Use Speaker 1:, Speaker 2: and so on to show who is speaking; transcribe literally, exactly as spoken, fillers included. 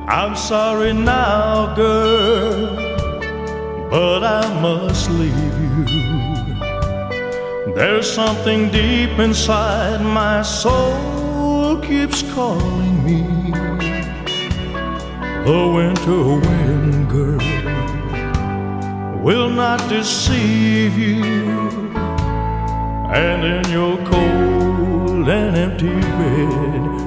Speaker 1: I'm sorry now, girl, but I must leave you. There's something deep inside my soul keeps calling me. The winter wind, girl, will not deceive you, and in your cold and empty bed